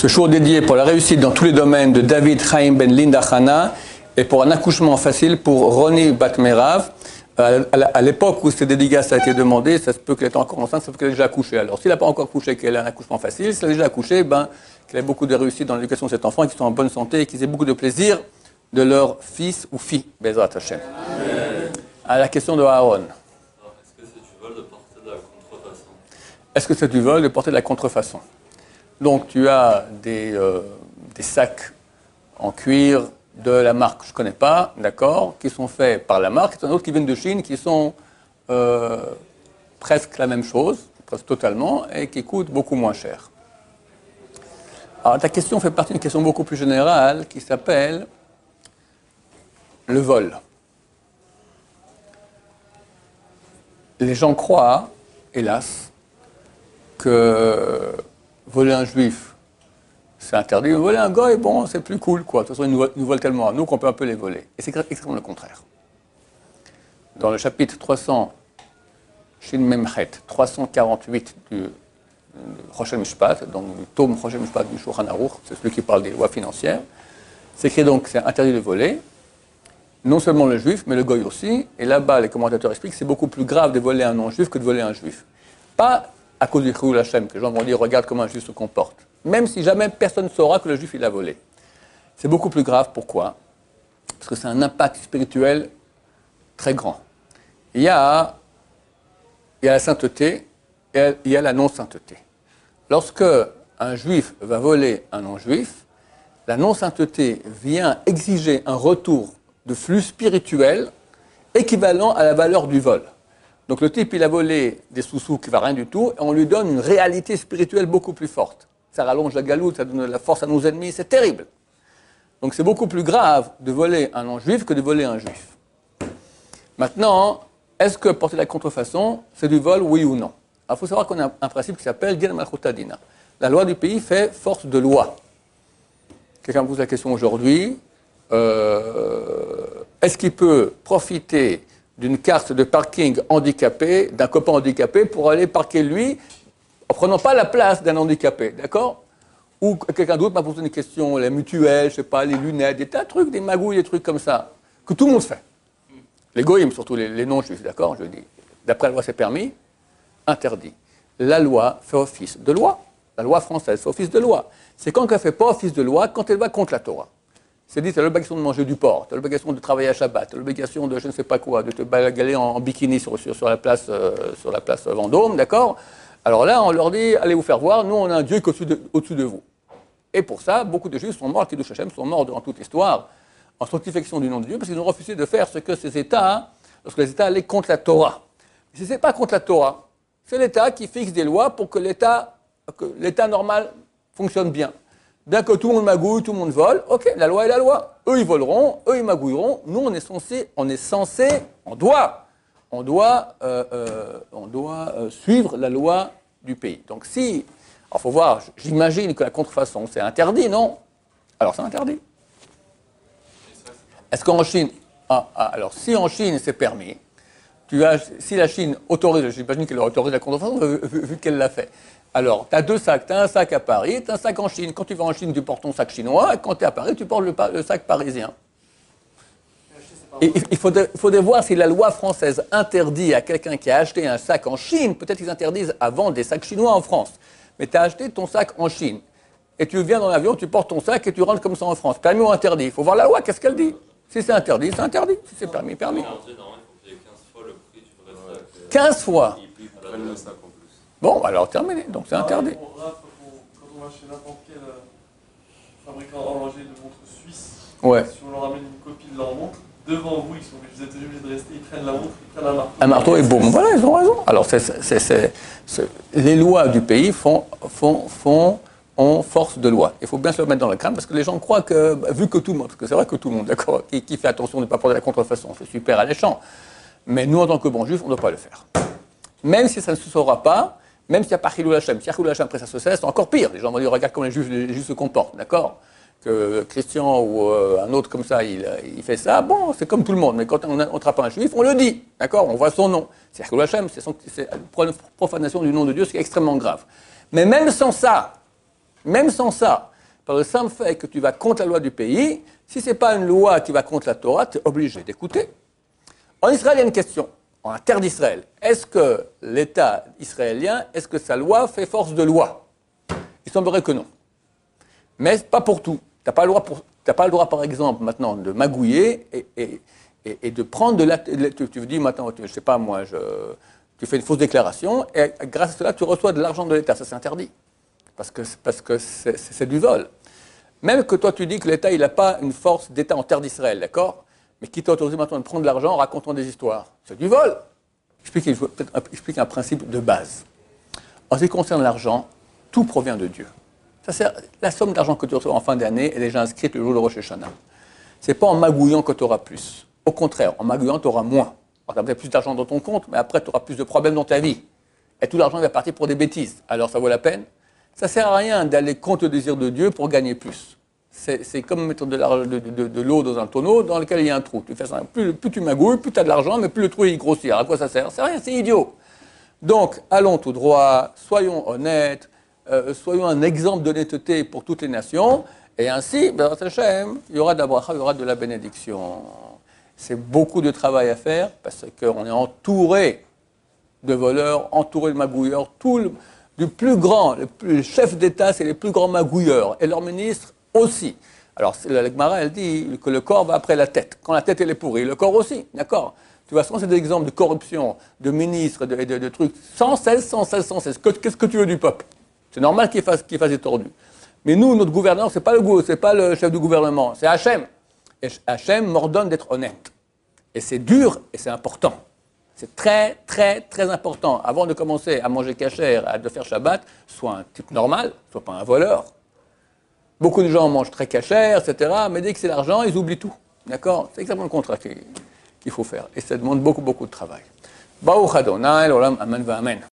Ce jour dédié pour la réussite dans tous les domaines de David Chaim Ben Linda Hana et pour un accouchement facile pour Ronnie Batmerav. À l'époque où cette dédicace a été demandée, ça se peut qu'elle était encore enceinte, sauf qu'elle a déjà accouché. Alors, s'il n'a pas encore accouché, qu'elle a un accouchement facile, s'il a déjà accouché, qu'elle ait beaucoup de réussite dans l'éducation de cet enfant, qu'ils soient en bonne santé et qu'ils aient beaucoup de plaisir de leur fils ou fille. Bezrat Hashem. À la question de Aaron. Est-ce que c'est du vol de porter de la contrefaçon? Est-ce que c'est du vol de porter de la contrefaçon? Donc, tu as des sacs en cuir de la marque que je ne connais pas, d'accord, qui sont faits par la marque, et d'autres qui viennent de Chine, qui sont presque la même chose, presque totalement, et qui coûtent beaucoup moins cher. Alors, ta question fait partie d'une question beaucoup plus générale qui s'appelle le vol. Les gens croient, hélas, que voler un juif, c'est interdit. Voler un goy, bon, c'est plus cool, quoi. De toute façon, ils nous volent tellement à nous qu'on peut un peu les voler. Et c'est exactement le contraire. Dans le chapitre 300, Shin Memchet, 348 du Rosh Mishpat, donc du tome Rosh Mishpat du Shulchan Aruch, c'est celui qui parle des lois financières, c'est écrit donc que c'est interdit de voler, non seulement le juif, mais le goy aussi. Et là-bas, les commentateurs expliquent que c'est beaucoup plus grave de voler un non-juif que de voler un juif. Pas à cause du Chilul Hashem, que les gens vont dire, regarde comment un juif se comporte. Même si jamais personne ne saura que le juif, il a volé. C'est beaucoup plus grave, pourquoi? Parce que c'est un impact spirituel très grand. Il y a la sainteté et il y a la non-sainteté. Lorsque un juif va voler un non-juif, la non-sainteté vient exiger un retour de flux spirituel équivalent à la valeur du vol. Donc le type, il a volé des sous-sous qui ne valent rien du tout, et on lui donne une réalité spirituelle beaucoup plus forte. Ça rallonge la galoute, ça donne de la force à nos ennemis, c'est terrible. Donc c'est beaucoup plus grave de voler un non-juif que de voler un juif. Maintenant, est-ce que porter la contrefaçon, c'est du vol, oui ou non? Alors il faut savoir qu'on a un principe qui s'appelle Din Malchut Adina. La loi du pays fait force de loi. Quelqu'un me pose la question aujourd'hui, est-ce qu'il peut profiter d'une carte de parking handicapé, d'un copain handicapé, pour aller parquer lui, en prenant pas la place d'un handicapé, d'accord? Ou quelqu'un d'autre m'a posé une question, les mutuelles, je sais pas, les lunettes, des tas de trucs, des magouilles, des trucs comme ça, que tout le monde fait. Les goïms, surtout les non-juifs, d'accord, je dis. D'après la loi, c'est permis, interdit. La loi fait office de loi. La loi française fait office de loi. C'est quand elle ne fait pas office de loi, quand elle va contre la Torah. C'est dit, tu as l'obligation de manger du porc, tu as l'obligation de travailler à Shabbat, tu as l'obligation de je ne sais pas quoi, de te balader en bikini sur la place Vendôme, d'accord? Alors là, on leur dit, allez vous faire voir, nous on a un Dieu qui est au-dessus de vous. Et pour ça, beaucoup de Juifs sont morts, Kiddush Hashem, sont morts dans toute l'histoire, en sanctification du nom de Dieu, parce qu'ils ont refusé de faire ce que ces États, lorsque les États allaient contre la Torah. Si ce n'est pas contre la Torah, c'est l'État qui fixe des lois pour que l'État normal fonctionne bien. Dès que tout le monde magouille, tout le monde vole, ok, la loi est la loi. Eux, ils voleront, eux, ils magouilleront. Nous, on doit suivre la loi du pays. Donc si, il faut voir, j'imagine que la contrefaçon, c'est interdit, non? Alors c'est interdit. Est-ce qu'en Chine, alors si en Chine c'est permis, si la Chine autorise, j'imagine qu'elle autorise la contrefaçon, vu qu'elle l'a fait. Alors, tu as deux sacs. Tu as un sac à Paris, tu as un sac en Chine. Quand tu vas en Chine, tu portes ton sac chinois. Et quand tu es à Paris, tu portes le sac parisien. Et il faudrait voir si la loi française interdit à quelqu'un qui a acheté un sac en Chine, peut-être qu'ils interdisent à vendre des sacs chinois en France. Mais tu as acheté ton sac en Chine. Et tu viens dans l'avion, tu portes ton sac et tu rentres comme ça en France. Permis ou interdit? Il faut voir la loi, qu'est-ce qu'elle dit? Si c'est interdit, c'est interdit. Si c'est permis, permis. Normalement, il faut payer 15 fois le prix du vrai sac. 15 fois? Ils prennent le sac en plus. Bon, alors terminé, donc c'est interdit. Quand on va chez n'importe quel fabricant horloger de montres suisse, Ouais. si on leur amène une copie de leur montre, devant vous, vous êtes obligés de rester, ils prennent la montre, ils prennent un marteau. Un marteau et boum. Voilà, ils ont raison. Alors, les lois du pays ont force de loi. Il faut bien se le mettre dans le crâne parce que les gens croient que, vu que tout le monde, parce que c'est vrai que tout le monde, d'accord, qui fait attention de ne pas porter la contrefaçon, c'est super alléchant. Mais nous, en tant que bons juifs, on ne doit pas le faire. Même si ça ne se saura pas, même s'il n'y a pas Chilul Hashem. Si Chilul Hashem, après ça se cesse, c'est encore pire. Les gens vont dire, regarde comment les juifs se comportent, d'accord? Que Christian ou un autre comme ça, il fait ça, bon, c'est comme tout le monde. Mais quand on attrape un juif, on le dit, d'accord? On voit son nom. C'est Chilul Hashem, c'est une profanation du nom de Dieu, ce qui est extrêmement grave. Mais même sans ça, par le simple fait que tu vas contre la loi du pays, si ce n'est pas une loi qui va contre la Torah, tu es obligé d'écouter. En Israël, il y a une question. En la terre d'Israël, est-ce que l'État israélien, est-ce que sa loi fait force de loi? Il semblerait que non. Mais pas pour tout. Tu n'as pas le droit, par exemple, maintenant, de magouiller et de prendre de la... Tu dis maintenant, je ne sais pas moi, tu fais une fausse déclaration et grâce à cela, tu reçois de l'argent de l'État. Ça, c'est interdit. Parce que c'est du vol. Même que toi, tu dis que l'État, il n'a pas une force d'État en terre d'Israël, d'accord? Mais qui t'a autorisé maintenant de prendre de l'argent en racontant des histoires? C'est du vol. J'explique un principe de base. En ce qui concerne l'argent, tout provient de Dieu. La somme d'argent que tu reçois en fin d'année est déjà inscrite le jour de Rosh Hashanah. Ce n'est pas en magouillant que tu auras plus. Au contraire, en magouillant, tu auras moins. Tu as peut-être plus d'argent dans ton compte, mais après, tu auras plus de problèmes dans ta vie. Et tout l'argent va partir pour des bêtises. Alors, ça vaut la peine? Ça ne sert à rien d'aller contre le désir de Dieu pour gagner plus. C'est comme mettre de l'eau dans un tonneau dans lequel il y a un trou. Tu fais ça, plus tu magouilles, plus tu as de l'argent, mais plus le trou il grossit. Alors à quoi ça sert? C'est rien, c'est idiot. Donc, allons tout droit, soyons honnêtes, soyons un exemple d'honnêteté pour toutes les nations, et ainsi, B'ezrat Hashem, il y aura de la bracha, il y aura de la bénédiction. C'est beaucoup de travail à faire, parce qu'on est entouré de voleurs, entouré de magouilleurs, du plus grand, le chef d'État, c'est les plus grands magouilleurs, et leurs ministres aussi. Alors, la Gemara, elle dit que le corps va après la tête. Quand la tête, elle est pourrie, le corps aussi, d'accord? Tu vois, souvent, c'est des exemples de corruption, de ministres, de trucs, sans cesse. Qu'est-ce que tu veux du peuple? C'est normal qu'il fasse des tordus. Mais nous, notre gouverneur, c'est pas le chef du gouvernement, c'est Hachem. Et Hachem m'ordonne d'être honnête. Et c'est dur, et c'est important. C'est très, très, très important. Avant de commencer à manger cachère, de faire Shabbat, sois un type normal, sois pas un voleur. Beaucoup de gens mangent très cachère, etc. Mais dès que c'est l'argent, ils oublient tout. D'accord? C'est exactement le contraire qu'il faut faire. Et ça demande beaucoup, beaucoup de travail. Baruch Adonai, l'olam, amen, va amen.